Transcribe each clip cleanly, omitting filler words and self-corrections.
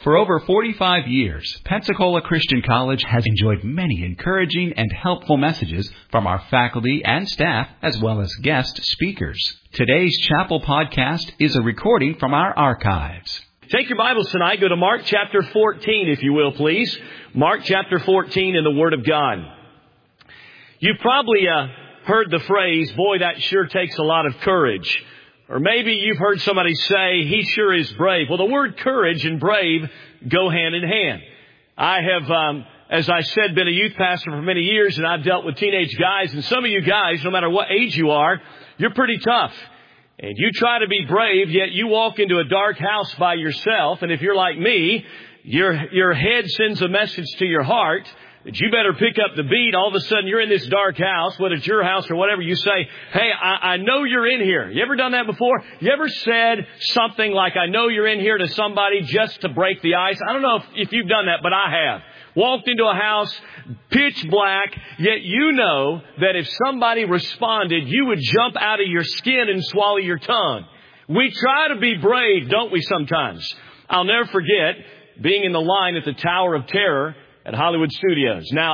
For over 45 years, Pensacola Christian College has enjoyed many encouraging and helpful messages from our faculty and staff, as well as guest speakers. Today's Chapel podcast is a recording from our archives. Take your Bibles tonight. Go to Mark chapter 14, if you will, please. Mark chapter 14 in the Word of God. You've probably heard the phrase, boy, that sure takes a lot of courage. Or maybe you've heard somebody say, he sure is brave. Well, the word courage and brave go hand in hand. I have, as I said, been a youth pastor for many years, and I've dealt with teenage guys. And some of you guys, no matter what age you are, you're pretty tough. And you try to be brave, yet you walk into a dark house by yourself. And if you're like me, your head sends a message to your heart that you better pick up the beat. All of a sudden, you're in this dark house, whether it's your house or whatever. You say, hey, I know you're in here. You ever done that before? You ever said something like, I know you're in here to somebody just to break the ice? I don't know if you've done that, but I have. Walked into a house, pitch black, yet you know that if somebody responded, you would jump out of your skin and swallow your tongue. We try to be brave, don't we, sometimes? I'll never forget being in the line at the Tower of Terror at Hollywood Studios. Now,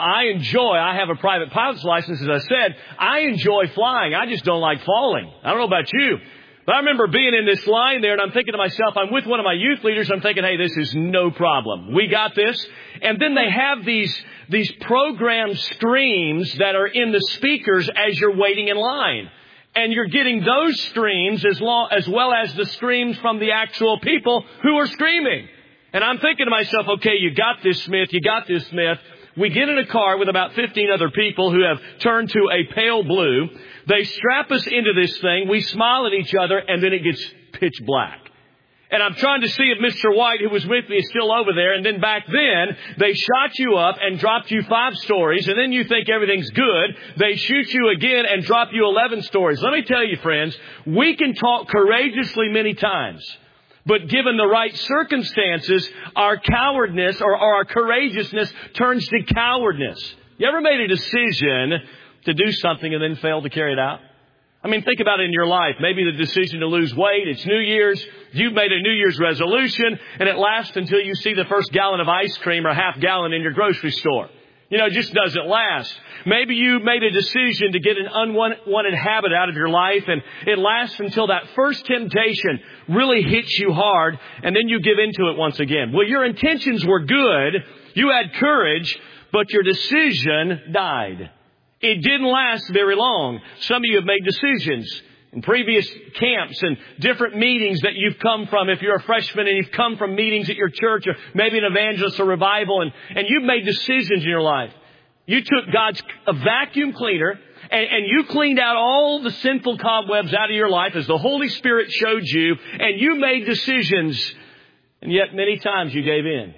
I have a private pilot's license, as I said. I enjoy flying. I just don't like falling. I don't know about you. But I remember being in this line there, and I'm thinking to myself, I'm with one of my youth leaders. I'm thinking, hey, this is no problem. We got this. And then they have these programmed screams that are in the speakers as you're waiting in line. And you're getting those screams as well as the screams from the actual people who are screaming. And I'm thinking to myself, okay, you got this, Smith. You got this, Smith. We get in a car with about 15 other people who have turned to a pale blue. They strap us into this thing. We smile at each other, and then it gets pitch black. And I'm trying to see if Mr. White, who was with me, is still over there. And then back then, they shot you up and dropped you 5 stories. And then you think everything's good. They shoot you again and drop you 11 stories. Let me tell you, friends, we can talk courageously many times. But given the right circumstances, our cowardness or our courageousness turns to cowardness. You ever made a decision to do something and then fail to carry it out? I mean, think about it in your life. Maybe the decision to lose weight. It's New Year's. You've made a New Year's resolution, and it lasts until you see the first gallon of ice cream or half gallon in your grocery store. You know, it just doesn't last. Maybe you made a decision to get an unwanted habit out of your life, and it lasts until that first temptation really hits you hard, and then you give into it once again. Well, your intentions were good. You had courage, but your decision died. It didn't last very long. Some of you have made decisions in previous camps and different meetings that you've come from. If you're a freshman and you've come from meetings at your church or maybe an evangelist or revival, and you've made decisions in your life. You took God's vacuum cleaner and you cleaned out all the sinful cobwebs out of your life as the Holy Spirit showed you, and you made decisions, and yet many times you gave in.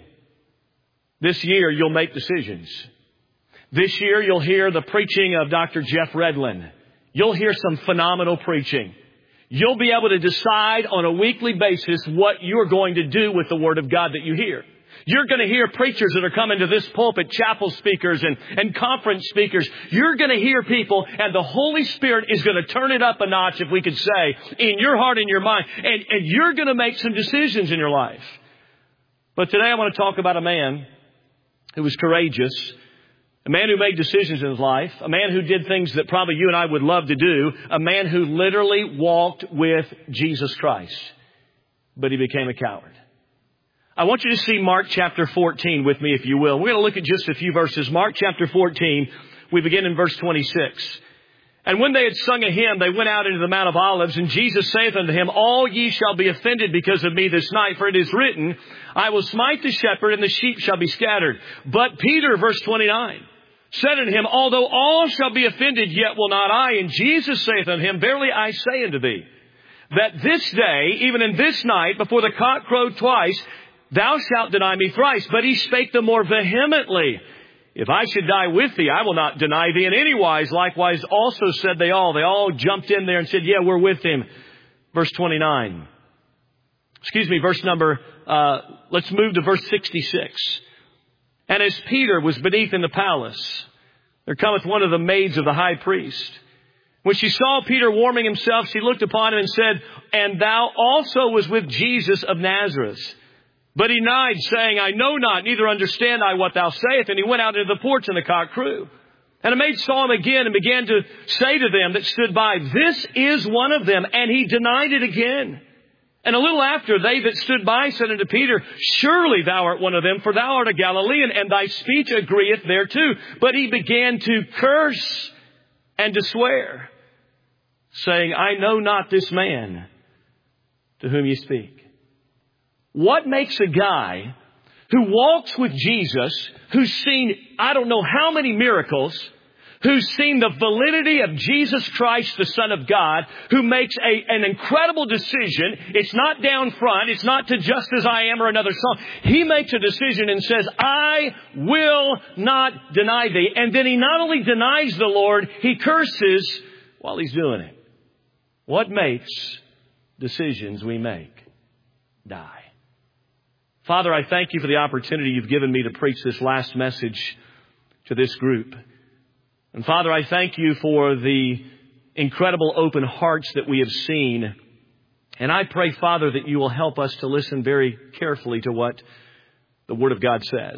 This year you'll make decisions. This year you'll hear the preaching of Dr. Jeff Redlin. You'll hear some phenomenal preaching. You'll be able to decide on a weekly basis what you're going to do with the Word of God that you hear. You're going to hear preachers that are coming to this pulpit, chapel speakers and conference speakers. You're going to hear people, and the Holy Spirit is going to turn it up a notch, if we could say, in your heart and your mind. And you're going to make some decisions in your life. But today I want to talk about a man who was courageous. A man who made decisions in his life. A man who did things that probably you and I would love to do. A man who literally walked with Jesus Christ. But he became a coward. I want you to see Mark chapter 14 with me, if you will. We're going to look at just a few verses. Mark chapter 14, we begin in verse 26. And when they had sung a hymn, they went out into the Mount of Olives. And Jesus saith unto him, all ye shall be offended because of me this night. For it is written, I will smite the shepherd, and the sheep shall be scattered. But Peter, verse 29, said unto him, although all shall be offended, yet will not I. And Jesus saith unto him, verily I say unto thee, that this day, even in this night, before the cock crowed twice, thou shalt deny me thrice. But he spake the more vehemently, if I should die with thee, I will not deny thee in any wise. Likewise also said they all. They all jumped in there and said, yeah, we're with him. Verse 29. Let's move to verse 66. And as Peter was beneath in the palace, there cometh one of the maids of the high priest. When she saw Peter warming himself, she looked upon him and said, and thou also was with Jesus of Nazareth. But he denied, saying, I know not, neither understand I what thou sayest. And he went out into the porch, and the cock crew. And a maid saw him again and began to say to them that stood by, This is one of them. And he denied it again. And a little after, they that stood by said unto Peter, Surely thou art one of them, for thou art a Galilean, and thy speech agreeth thereto. But he began to curse and to swear, saying, I know not this man to whom ye speak. What makes a guy who walks with Jesus, who's seen I don't know how many miracles, who's seen the validity of Jesus Christ, the Son of God, who makes an incredible decision. It's not down front. It's not to Just As I Am or another song. He makes a decision and says, I will not deny thee. And then he not only denies the Lord, he curses while he's doing it. What makes decisions we make die? Father, I thank you for the opportunity you've given me to preach this last message to this group. And Father, I thank you for the incredible open hearts that we have seen. And I pray, Father, that you will help us to listen very carefully to what the Word of God says.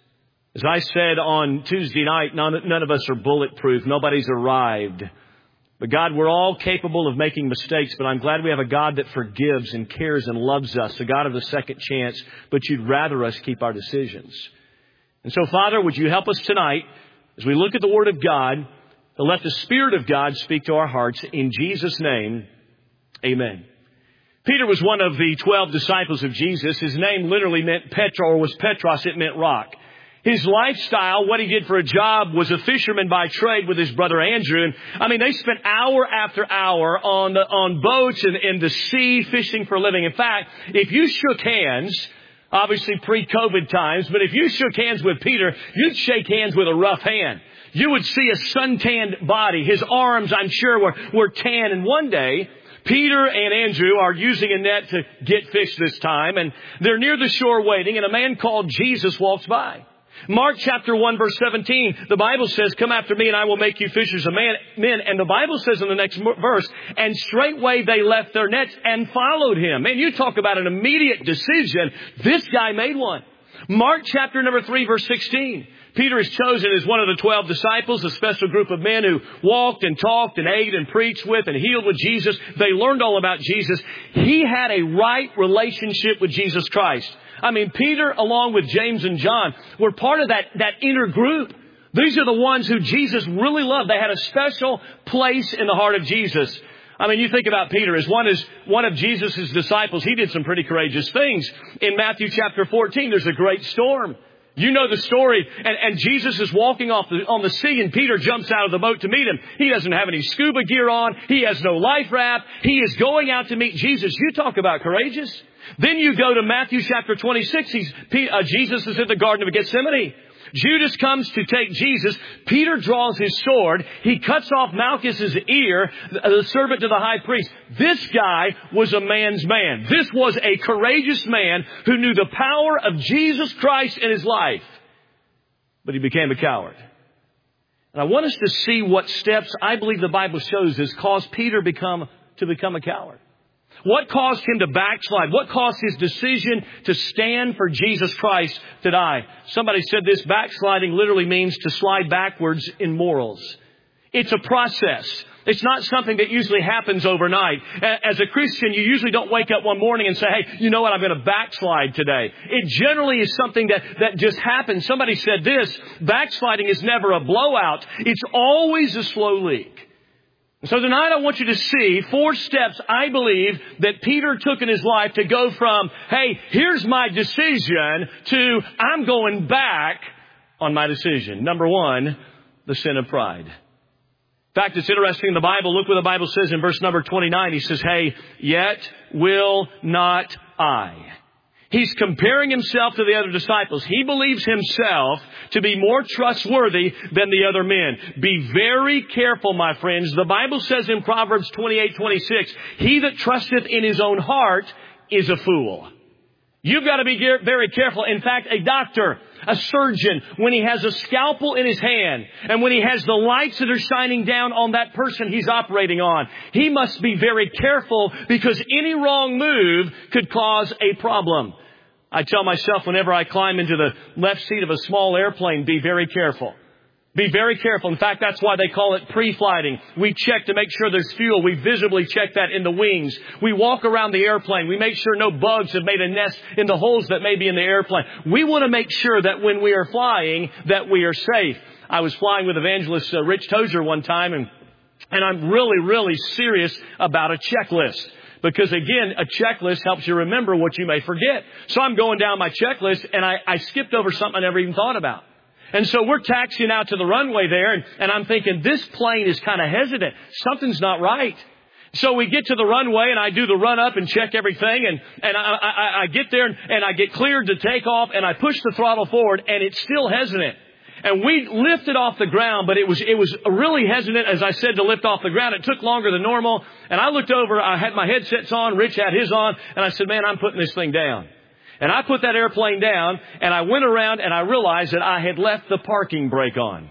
As I said on Tuesday night, none of us are bulletproof. Nobody's arrived. But God, we're all capable of making mistakes, but I'm glad we have a God that forgives and cares and loves us, a God of the second chance, but you'd rather us keep our decisions. And so, Father, would you help us tonight as we look at the Word of God, to let the Spirit of God speak to our hearts. In Jesus' name, amen. Peter was one of the 12 disciples of Jesus. His name literally meant Petra, or was Petros. It meant rock. His lifestyle, what he did for a job, was a fisherman by trade with his brother Andrew. And they spent hour after hour on boats and in the sea fishing for a living. In fact, if you shook hands, obviously pre-COVID times, but if you shook hands with Peter, you'd shake hands with a rough hand. You would see a suntanned body. His arms, I'm sure, were tan. And one day, Peter and Andrew are using a net to get fish this time, and they're near the shore waiting, and a man called Jesus walks by. Mark chapter 1 verse 17, the Bible says, Come after me and I will make you fishers of men. And the Bible says in the next verse, And straightway they left their nets and followed him. Man, you talk about an immediate decision. This guy made one. Mark chapter number 3 verse 16. Peter is chosen as one of the 12 disciples, a special group of men who walked and talked and ate and preached with and healed with Jesus. They learned all about Jesus. He had a right relationship with Jesus Christ. Peter, along with James and John, were part of that inner group. These are the ones who Jesus really loved. They had a special place in the heart of Jesus. You think about Peter as one of Jesus' disciples. He did some pretty courageous things. In Matthew chapter 14, there's a great storm. You know the story. And Jesus is walking on the sea, and Peter jumps out of the boat to meet him. He doesn't have any scuba gear on. He has no life raft. He is going out to meet Jesus. You talk about courageous. Then you go to Matthew chapter 26. Jesus is in the Garden of Gethsemane. Judas comes to take Jesus. Peter draws his sword. He cuts off Malchus's ear, the servant to the high priest. This guy was a man's man. This was a courageous man who knew the power of Jesus Christ in his life. But he became a coward. And I want us to see what steps I believe the Bible shows has caused Peter to become a coward. What caused him to backslide? What caused his decision to stand for Jesus Christ to die? Somebody said this: backsliding literally means to slide backwards in morals. It's a process. It's not something that usually happens overnight. As a Christian, you usually don't wake up one morning and say, hey, you know what, I'm going to backslide today. It generally is something that just happens. Somebody said this: backsliding is never a blowout. It's always a slow leak. So tonight I want you to see 4 steps I believe that Peter took in his life to go from, hey, here's my decision, to I'm going back on my decision. Number 1, the sin of pride. In fact, it's interesting in the Bible. Look what the Bible says in verse number 29. He says, hey, yet will not I. He's comparing himself to the other disciples. He believes himself to be more trustworthy than the other men. Be very careful, my friends. The Bible says in Proverbs 28:26, he that trusteth in his own heart is a fool. You've got to be very careful. In fact, a doctor, a surgeon, when he has a scalpel in his hand and when he has the lights that are shining down on that person he's operating on, he must be very careful because any wrong move could cause a problem. I tell myself whenever I climb into the left seat of a small airplane, be very careful. Be very careful. In fact, that's why they call it pre-flighting. We check to make sure there's fuel. We visibly check that in the wings. We walk around the airplane. We make sure no bugs have made a nest in the holes that may be in the airplane. We want to make sure that when we are flying, that we are safe. I was flying with evangelist Rich Tozier one time, and I'm really, really serious about a checklist. Because again, a checklist helps you remember what you may forget. So I'm going down my checklist, and I skipped over something I never even thought about. And so we're taxiing out to the runway there, and I'm thinking, this plane is kind of hesitant. Something's not right. So we get to the runway, and I do the run up and check everything, and I get there, and I get cleared to take off, and I push the throttle forward, and it's still hesitant. And we lifted off the ground, but it was really hesitant, as I said, to lift off the ground. It took longer than normal. And I looked over, I had my headsets on, Rich had his on, and I said, man, I'm putting this thing down. And I put that airplane down, and I went around, and I realized that I had left the parking brake on.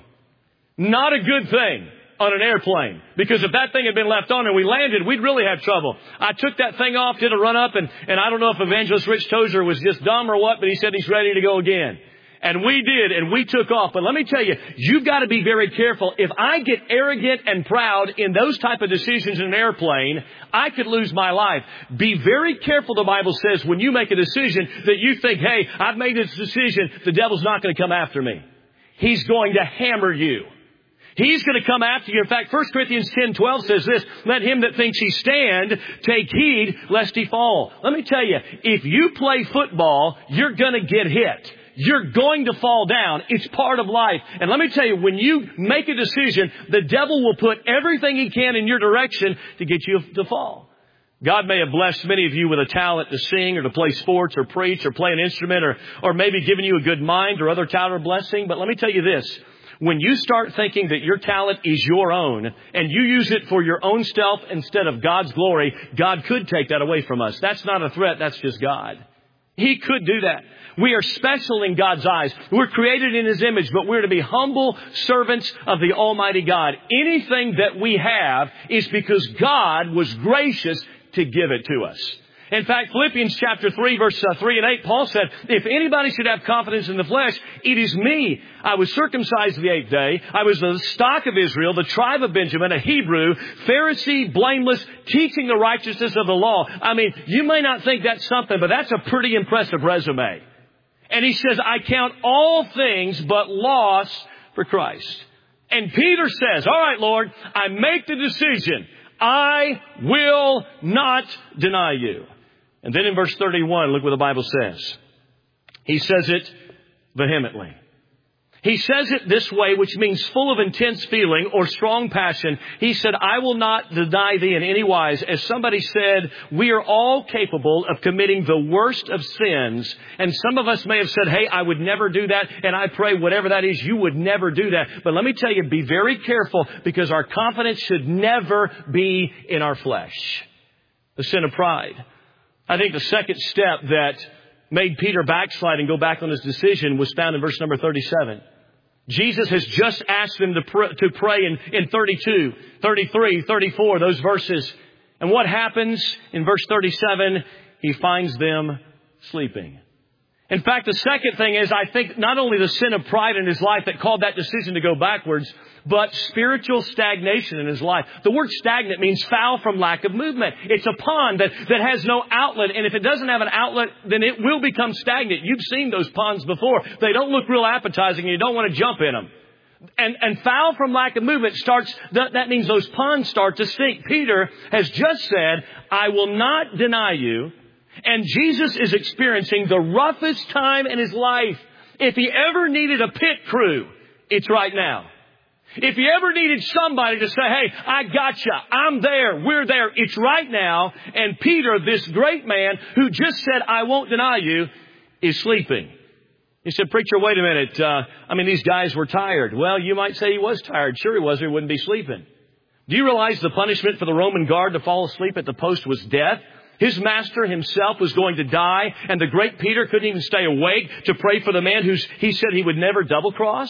Not a good thing on an airplane, because if that thing had been left on and we landed, we'd really have trouble. I took that thing off, did a run up, and I don't know if evangelist Rich Tozier was just dumb or what, but he said he's ready to go again. And we did, and we took off. But let me tell you, you've got to be very careful. If I get arrogant and proud in those type of decisions in an airplane, I could lose my life. Be very careful, the Bible says, when you make a decision that you think, hey, I've made this decision, the devil's not going to come after me. He's going to hammer you. He's going to come after you. In fact, 1 Corinthians 10:12 says this, let him that thinks he stand take heed lest he fall. Let me tell you, if you play football, you're going to get hit. You're going to fall down. It's part of life. And let me tell you, when you make a decision, the devil will put everything he can in your direction to get you to fall. God may have blessed many of you with a talent to sing or to play sports or preach or play an instrument or maybe given you a good mind or other talent or blessing. But let me tell you this. When you start thinking that your talent is your own and you use it for your own self instead of God's glory, God could take that away from us. That's not a threat. That's just God. He could do that. We are special in God's eyes. We're created in His image, but we're to be humble servants of the Almighty God. Anything that we have is because God was gracious to give it to us. In fact, Philippians chapter 3, verse 3 and 8, Paul said, if anybody should have confidence in the flesh, it is me. I was circumcised the 8th day. I was the stock of Israel, the tribe of Benjamin, a Hebrew, Pharisee, blameless, teaching the righteousness of the law. I mean, you may not think that's something, but that's a pretty impressive resume. And he says, I count all things but loss for Christ. And Peter says, all right, Lord, I make the decision. I will not deny you. And then in verse 31, look what the Bible says. He says it vehemently. He says it this way, which means full of intense feeling or strong passion. He said, I will not deny thee in any wise. As somebody said, we are all capable of committing the worst of sins. And some of us may have said, hey, I would never do that. And I pray whatever that is, you would never do that. But let me tell you, be very careful because our confidence should never be in our flesh. The sin of pride. I think the second step that made Peter backslide and go back on his decision was found in verse number 37. Jesus has just asked them to pray in 32, 33, 34, those verses. And what happens in verse 37? He finds them sleeping. In fact, the second thing is, I think not only the sin of pride in his life that called that decision to go backwards, but spiritual stagnation in his life. The word stagnant means foul from lack of movement. It's a pond that has no outlet. And if it doesn't have an outlet, then it will become stagnant. You've seen those ponds before. They don't look real appetizing and you don't want to jump in them. And foul from lack of movement that means those ponds start to sink. Peter has just said, I will not deny you. And Jesus is experiencing the roughest time in his life. If he ever needed a pit crew, it's right now. If he ever needed somebody to say, hey, I gotcha, I'm there, we're there, it's right now. And Peter, this great man who just said, I won't deny you, is sleeping. He said, preacher, wait a minute. These guys were tired. Well, you might say he was tired. Sure he was, or he wouldn't be sleeping. Do you realize the punishment for the Roman guard to fall asleep at the post was death? His master himself was going to die, and the great Peter couldn't even stay awake to pray for the man he said he would never double cross.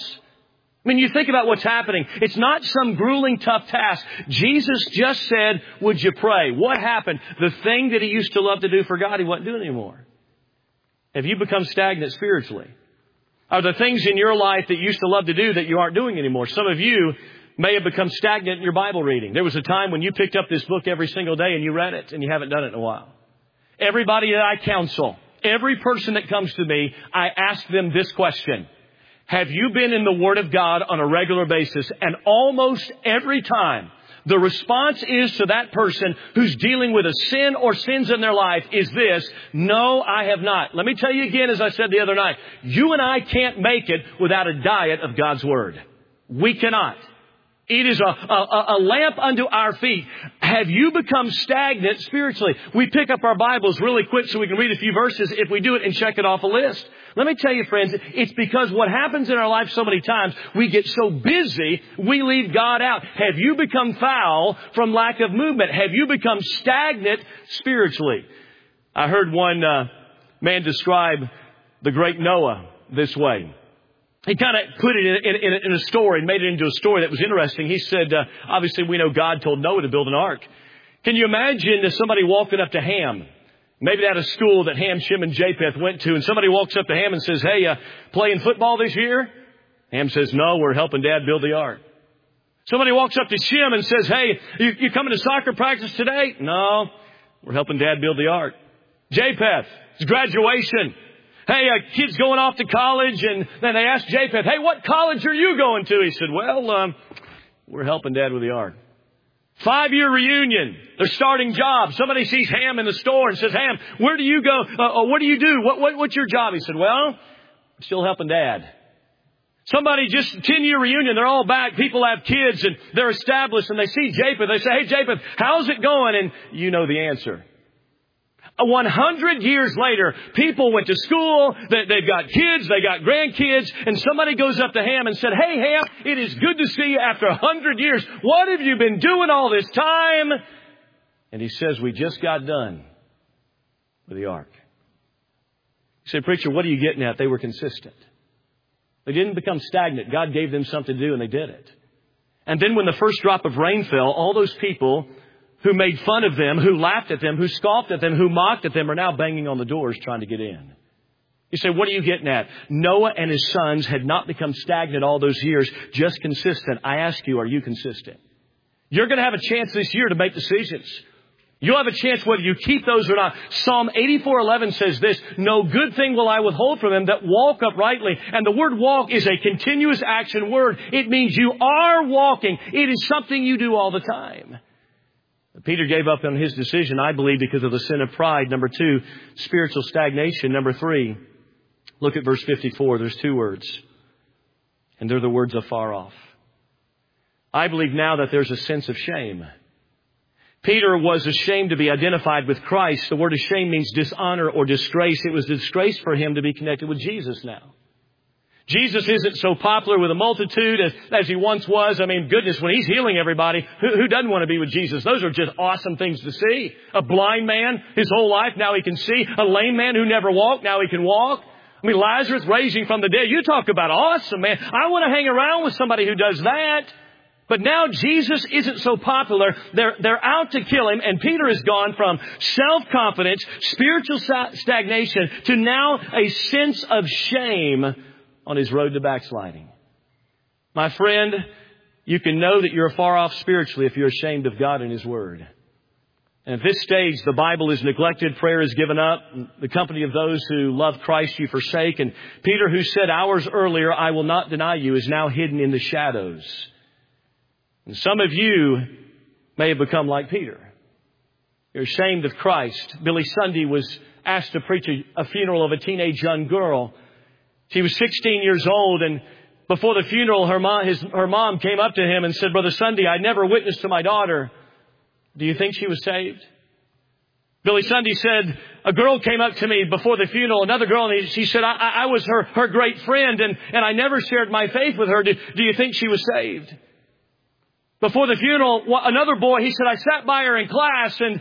You think about what's happening. It's not some grueling, tough task. Jesus just said, would you pray? What happened? The thing that he used to love to do for God, he wasn't doing anymore. Have you become stagnant spiritually? Are there things in your life that you used to love to do that you aren't doing anymore? Some of you may have become stagnant in your Bible reading. There was a time when you picked up this book every single day and you read it, and you haven't done it in a while. Everybody that I counsel, every person that comes to me, I ask them this question. Have you been in the Word of God on a regular basis? And almost every time, the response is to that person who's dealing with a sin or sins in their life is this: no, I have not. Let me tell you again, as I said the other night, you and I can't make it without a diet of God's Word. We cannot. It is a lamp unto our feet. Have you become stagnant spiritually? We pick up our Bibles really quick so we can read a few verses if we do it and check it off a list. Let me tell you, friends, it's because what happens in our life so many times, we get so busy, we leave God out. Have you become foul from lack of movement? Have you become stagnant spiritually? I heard one man describe the great Noah this way. He kind of put it in a story and made it into a story that was interesting. He said, obviously we know God told Noah to build an ark. Can you imagine if somebody walking up to Ham, maybe at a school that Ham, Shem, and Japheth went to, and somebody walks up to Ham and says, hey, playing football this year? Ham says, no, we're helping Dad build the ark. Somebody walks up to Shem and says, hey, you coming to soccer practice today? No, we're helping Dad build the ark. Japheth, it's graduation. Hey, kid's going off to college, and then they asked Japheth, hey, what college are you going to? He said, well, we're helping Dad with the ark. 5-year reunion. They're starting jobs. Somebody sees Ham in the store and says, Ham, where do you go? What do you do? What's your job? He said, well, I'm still helping Dad. Somebody just 10-year reunion. They're all back. People have kids, and they're established, and they see Japheth. They say, hey, Japheth, how's it going? And you know the answer. 100 years later, people went to school, they've got kids, they got grandkids, and somebody goes up to Ham and said, hey, Ham, it is good to see you after 100 years. What have you been doing all this time? And he says, we just got done with the ark. You say, preacher, what are you getting at? They were consistent. They didn't become stagnant. God gave them something to do, and they did it. And then when the first drop of rain fell, all those people who made fun of them, who laughed at them, who scoffed at them, who mocked at them, are now banging on the doors trying to get in. You say, what are you getting at? Noah and his sons had not become stagnant all those years, just consistent. I ask you, are you consistent? You're going to have a chance this year to make decisions. You'll have a chance whether you keep those or not. Psalm 84:11 says this, no good thing will I withhold from them that walk uprightly. And the word walk is a continuous action word. It means you are walking. It is something you do all the time. Peter gave up on his decision, I believe, because of the sin of pride. Number 2, spiritual stagnation. Number 3, look at verse 54. There's 2 words, and they're the words of far off. I believe now that there's a sense of shame. Peter was ashamed to be identified with Christ. The word shame means dishonor or disgrace. It was a disgrace for him to be connected with Jesus now. Jesus isn't so popular with a multitude as he once was. I mean, goodness, when he's healing everybody, who doesn't want to be with Jesus? Those are just awesome things to see. A blind man, his whole life, now he can see. A lame man who never walked, now he can walk. I mean, Lazarus raising from the dead. You talk about awesome, man. I want to hang around with somebody who does that. But now Jesus isn't so popular. They're out to kill him. And Peter has gone from self-confidence, spiritual stagnation, to now a sense of shame on his road to backsliding. My friend, you can know that you're far off spiritually if you're ashamed of God and His Word. And at this stage, the Bible is neglected, prayer is given up, the company of those who love Christ you forsake. And Peter, who said hours earlier, I will not deny you, is now hidden in the shadows. And some of you may have become like Peter. You're ashamed of Christ. Billy Sunday was asked to preach a funeral of a teenage young girl. She was 16 years old, and before the funeral, her mom came up to him and said, Brother Sunday, I never witnessed to my daughter. Do you think she was saved? Billy Sunday said, a girl came up to me before the funeral, another girl, and she said, I was her great friend, and I never shared my faith with her. Do you think she was saved? Before the funeral, another boy, he said, I sat by her in class and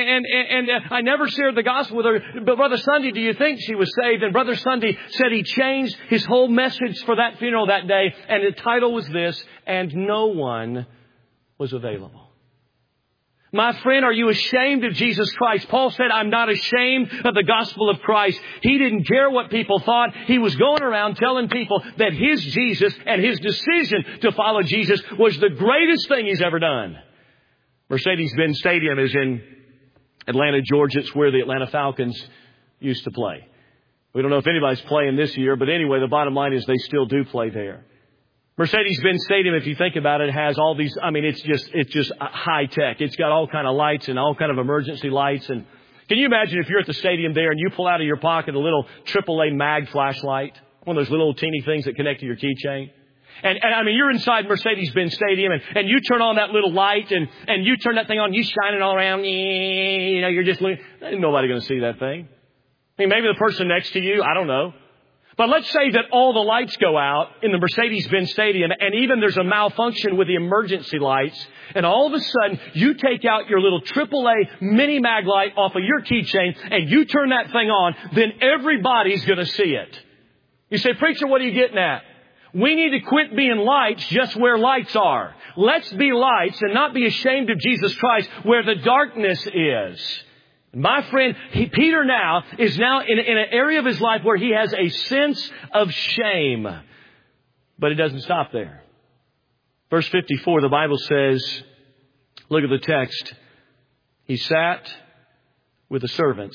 I never shared the gospel with her. But Brother Sunday, do you think she was saved? And Brother Sunday said he changed his whole message for that funeral that day. And the title was this, and no one was available. My friend, are you ashamed of Jesus Christ? Paul said, I'm not ashamed of the gospel of Christ. He didn't care what people thought. He was going around telling people that his Jesus and his decision to follow Jesus was the greatest thing he's ever done. Mercedes-Benz Stadium is in Atlanta, Georgia. It's where the Atlanta Falcons used to play. We don't know if anybody's playing this year, but anyway, the bottom line is they still do play there. Mercedes-Benz Stadium, if you think about it, has all these, it's just high tech. It's got all kind of lights and all kind of emergency lights. And can you imagine if you're at the stadium there and you pull out of your pocket a little AAA mag flashlight, one of those little teeny things that connect to your keychain? And you're inside Mercedes-Benz Stadium and you turn on that little light and you turn that thing on, you shine it all around, you're just looking. Ain't nobody going to see that thing. Maybe the person next to you, I don't know. But let's say that all the lights go out in the Mercedes-Benz Stadium and even there's a malfunction with the emergency lights. And all of a sudden, you take out your little AAA mini mag light off of your keychain and you turn that thing on, then everybody's going to see it. You say, preacher, what are you getting at? We need to quit being lights just where lights are. Let's be lights and not be ashamed of Jesus Christ where the darkness is. My friend, Peter now is in an area of his life where he has a sense of shame. But it doesn't stop there. Verse 54, the Bible says, look at the text. He sat with the servants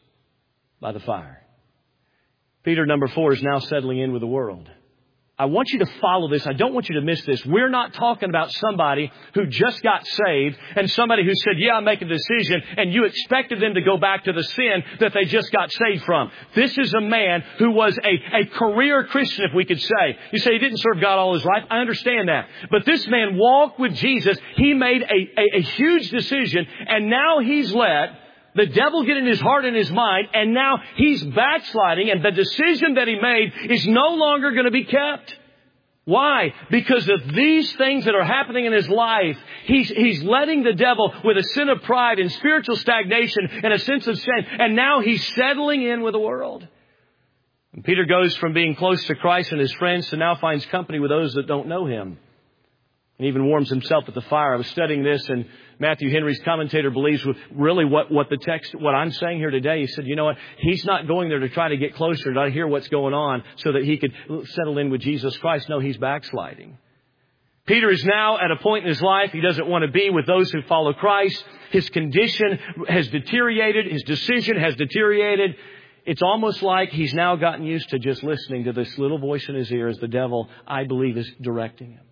by the fire. Peter, number 4, is now settling in with the world. I want you to follow this. I don't want you to miss this. We're not talking about somebody who just got saved and somebody who said, yeah, I'm making a decision, and you expected them to go back to the sin that they just got saved from. This is a man who was a career Christian, if we could say. You say he didn't serve God all his life. I understand that. But this man walked with Jesus. He made a huge decision, and now he's let the devil get in his heart and his mind, and now he's backsliding, and the decision that he made is no longer going to be kept. Why? Because of these things that are happening in his life. He's letting the devil with a sin of pride and spiritual stagnation and a sense of sin, and now he's settling in with the world. And Peter goes from being close to Christ and his friends to now finds company with those that don't know him. And even warms himself at the fire. I was studying this, and Matthew Henry's commentator believes with really what I'm saying here today. He said, you know what? He's not going there to try to get closer, to hear what's going on so that he could settle in with Jesus Christ. No, he's backsliding. Peter is now at a point in his life he doesn't want to be with those who follow Christ. His condition has deteriorated. His decision has deteriorated. It's almost like he's now gotten used to just listening to this little voice in his ear as the devil, I believe, is directing him.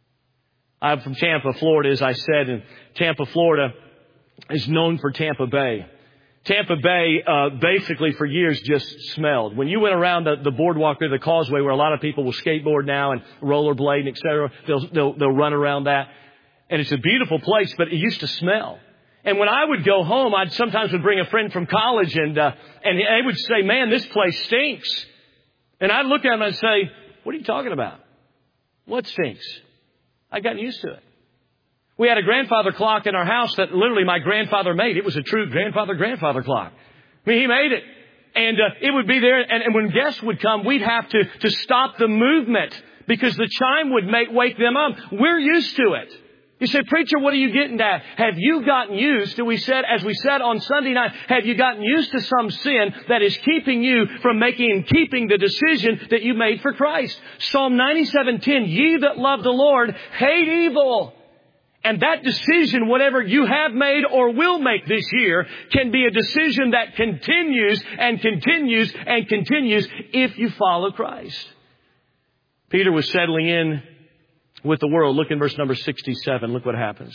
I'm from Tampa, Florida, as I said, and Tampa, Florida is known for Tampa Bay. Tampa Bay, basically for years just smelled. When you went around the boardwalk or the causeway where a lot of people will skateboard now and rollerblade and et cetera, they'll run around that. And it's a beautiful place, but it used to smell. And when I would go home, I'd sometimes bring a friend from college and they would say, man, this place stinks. And I'd look at them and I'd say, what are you talking about? What stinks? I'd gotten used to it. We had a grandfather clock in our house that literally my grandfather made. It was a true grandfather clock. I mean, he made it. And it would be there. And when guests would come, we'd have to stop the movement because the chime would wake them up. We're used to it. You say, preacher, what are you getting at? Have you gotten used to, as we said on Sunday night, have you gotten used to some sin that is keeping you from keeping the decision that you made for Christ? Psalm 97:10, ye that love the Lord hate evil. And that decision, whatever you have made or will make this year, can be a decision that continues and continues and continues if you follow Christ. Peter was settling in with the world. Look in verse number 67. Look what happens.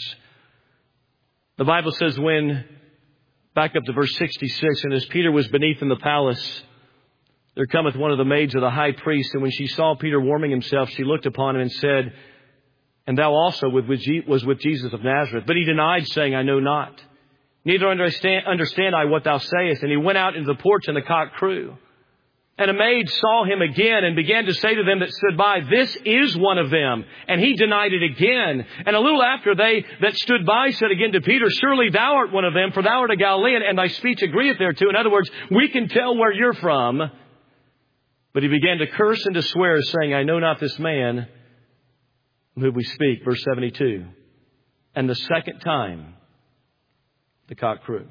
The Bible says back up to verse 66, and as Peter was beneath in the palace, there cometh one of the maids of the high priest, and when she saw Peter warming himself, she looked upon him and said, and thou also was with Jesus of Nazareth. But he denied, saying, I know not. Neither understand I what thou sayest. And he went out into the porch, and the cock crew. And a maid saw him again and began to say to them that stood by, this is one of them. And he denied it again. And a little after they that stood by said again to Peter, surely thou art one of them, for thou art a Galilean, and thy speech agreeth thereto. In other words, we can tell where you're from. But he began to curse and to swear, saying, I know not this man whom we speak. Verse 72. And the second time the cock crew.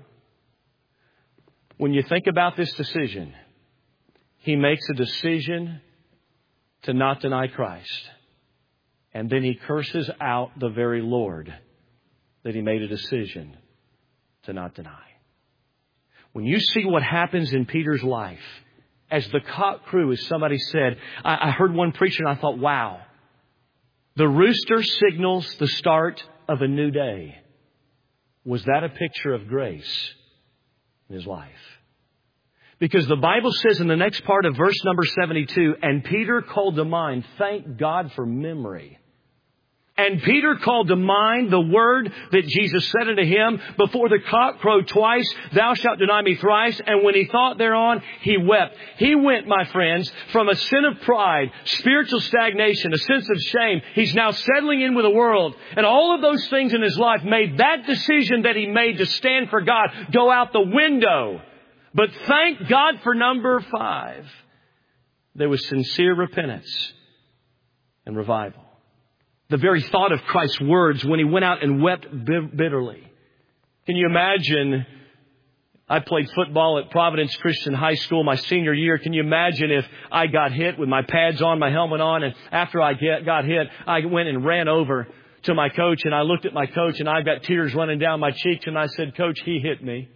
When you think about this decision, he makes a decision to not deny Christ. And then he curses out the very Lord that he made a decision to not deny. When you see what happens in Peter's life, as the cock crew, as somebody said, I heard one preacher and I thought, wow, the rooster signals the start of a new day. Was that a picture of grace in his life? Because the Bible says in the next part of verse number 72, and Peter called to mind, thank God for memory. And Peter called to mind the word that Jesus said unto him, before the cock crowed twice, thou shalt deny me thrice. And when he thought thereon, he wept. He went, my friends, from a sin of pride, spiritual stagnation, a sense of shame. He's now settling in with the world. And all of those things in his life made that decision that he made to stand for God go out the window. But thank God for number 5. There was sincere repentance and revival. The very thought of Christ's words when he went out and wept bitterly. Can you imagine? I played football at Providence Christian High School my senior year. Can you imagine if I got hit with my pads on, my helmet on, and after I got hit, I went and ran over to my coach and I looked at my coach and I've got tears running down my cheeks and I said, Coach, he hit me.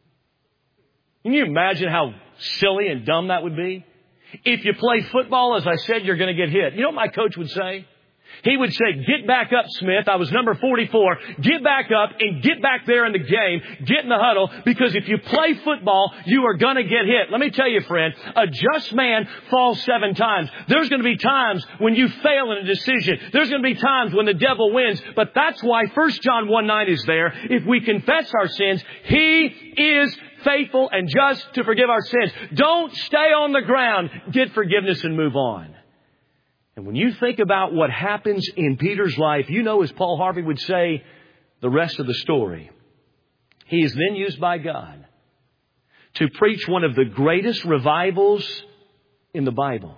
Can you imagine how silly and dumb that would be? If you play football, as I said, you're going to get hit. You know what my coach would say? He would say, get back up, Smith. I was number 44. Get back up and get back there in the game. Get in the huddle, because if you play football, you are going to get hit. Let me tell you, friend, a just man falls 7 times. There's going to be times when you fail in a decision. There's going to be times when the devil wins. But that's why 1 John 1:9 is there. If we confess our sins, He is faithful and just to forgive our sins. Don't stay on the ground. Get forgiveness and move on. And when you think about what happens in Peter's life, you know, as Paul Harvey would say, the rest of the story. He is then used by God to preach one of the greatest revivals in the Bible.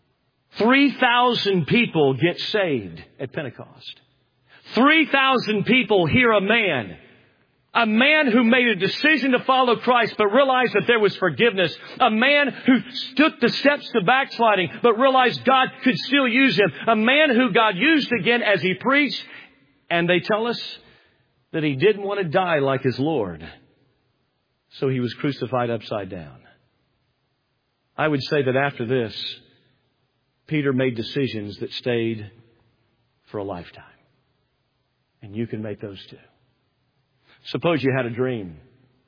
3,000 people get saved at Pentecost. 3,000 people hear a man who made a decision to follow Christ but realized that there was forgiveness. A man who took the steps to backsliding but realized God could still use him. A man who God used again as he preached. And they tell us that he didn't want to die like his Lord. So he was crucified upside down. I would say that after this, Peter made decisions that stayed for a lifetime. And you can make those too. Suppose you had a dream.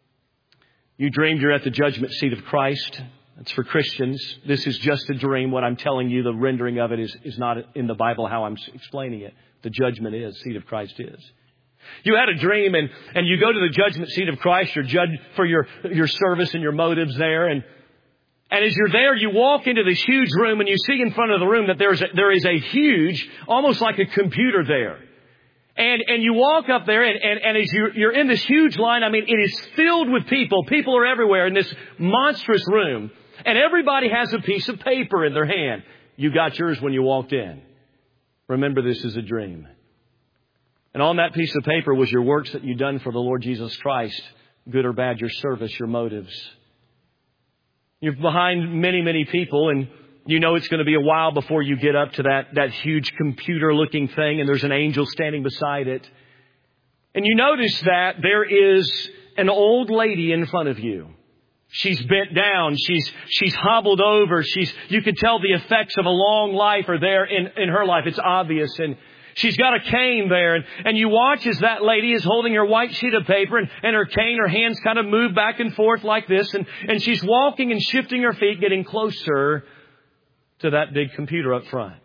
You dreamed you're at the judgment seat of Christ. That's for Christians. This is just a dream. What I'm telling you, the rendering of it is not in the Bible how I'm explaining it. The judgment is, seat of Christ is. You had a dream and you go to the judgment seat of Christ. You're judged for your service and your motives there. And as you're there, you walk into this huge room and you see in front of the room that there is a huge, almost like a computer there. And you walk up there and as you're in this huge line, I mean, it is filled with people. People are everywhere in this monstrous room. And everybody has a piece of paper in their hand. You got yours when you walked in. Remember, this is a dream. And on that piece of paper was your works that you've done for the Lord Jesus Christ. Good or bad, your service, your motives. You're behind many, many people, and you know it's going to be a while before you get up to that huge computer-looking thing, and there's an angel standing beside it. And you notice that there is an old lady in front of you. She's bent down. She's hobbled over. You can tell the effects of a long life are there in her life. It's obvious. And she's got a cane there. And you watch as that lady is holding her white sheet of paper and her cane, her hands kind of move back and forth like this. And she's walking and shifting her feet, getting closer to that big computer up front.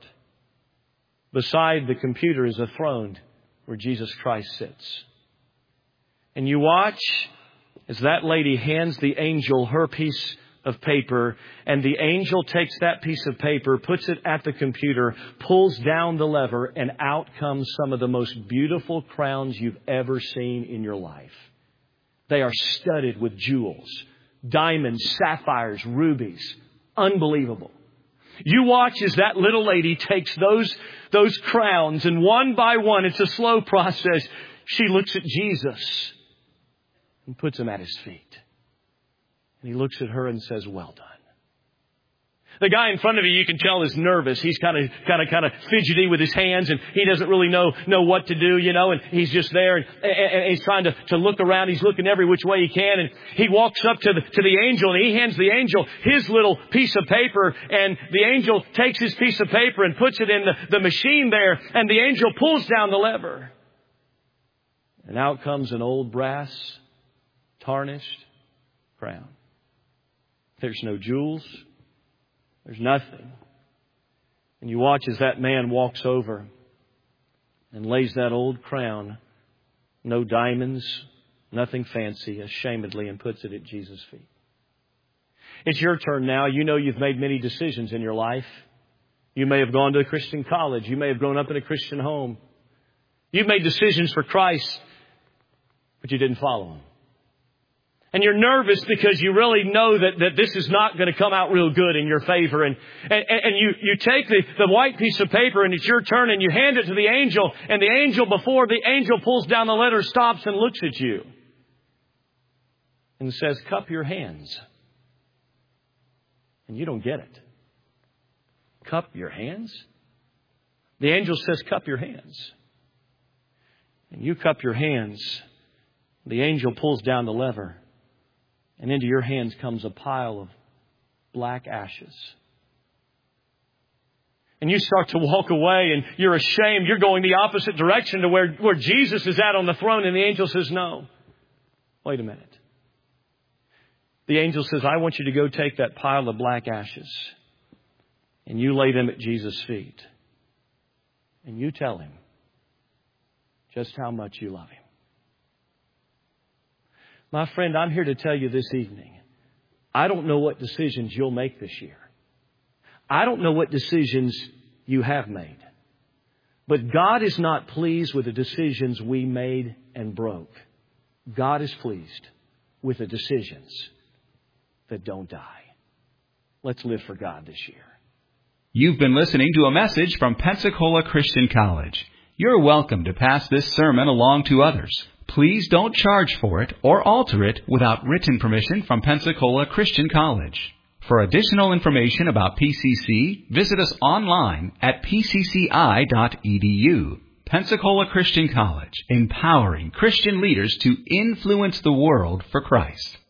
Beside the computer is a throne where Jesus Christ sits. And you watch as that lady hands the angel her piece of paper, and the angel takes that piece of paper, puts it at the computer, pulls down the lever, and out comes some of the most beautiful crowns you've ever seen in your life. They are studded with jewels, diamonds, sapphires, rubies. Unbelievable. You watch as that little lady takes those crowns, and one by one, it's a slow process, she looks at Jesus. and puts them at His feet. And He looks at her and says, well done. The guy in front of you can tell is nervous. He's kind of fidgety with his hands, and he doesn't really know what to do, and he's just there, and he's trying to look around. He's looking every which way he can, and he walks up to the angel, and he hands the angel his little piece of paper, and the angel takes his piece of paper and puts it in the machine there, and the angel pulls down the lever. And out comes an old brass, tarnished crown. There's no jewels. There's nothing. And you watch as that man walks over and lays that old crown, no diamonds, nothing fancy, ashamedly, and puts it at Jesus' feet. It's your turn now. You know you've made many decisions in your life. You may have gone to a Christian college. You may have grown up in a Christian home. You've made decisions for Christ, but you didn't follow Him. And you're nervous because you really know that this is not going to come out real good in your favor. And you take the white piece of paper, and it's your turn, and you hand it to the angel. And the angel, before the angel pulls down the letter, stops and looks at you and says, cup your hands. And you don't get it. Cup your hands? The angel says, cup your hands. And you cup your hands. The angel pulls down the lever. And into your hands comes a pile of black ashes. And you start to walk away, and you're ashamed. You're going the opposite direction to where Jesus is at on the throne. And the angel says, no. Wait a minute. The angel says, I want you to go take that pile of black ashes, and you lay them at Jesus' feet. And you tell Him just how much you love Him. My friend, I'm here to tell you this evening, I don't know what decisions you'll make this year. I don't know what decisions you have made. But God is not pleased with the decisions we made and broke. God is pleased with the decisions that don't die. Let's live for God this year. You've been listening to a message from Pensacola Christian College. You're welcome to pass this sermon along to others. Please don't charge for it or alter it without written permission from Pensacola Christian College. For additional information about PCC, visit us online at pcci.edu. Pensacola Christian College, empowering Christian leaders to influence the world for Christ.